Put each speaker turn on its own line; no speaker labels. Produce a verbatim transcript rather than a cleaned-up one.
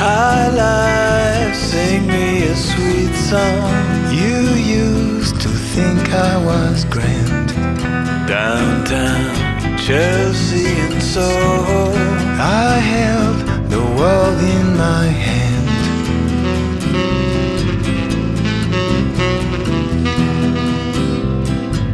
High life, sing me a sweet song. You used to think I was grand. Downtown, Chelsea and Soho, I held the world in my hand.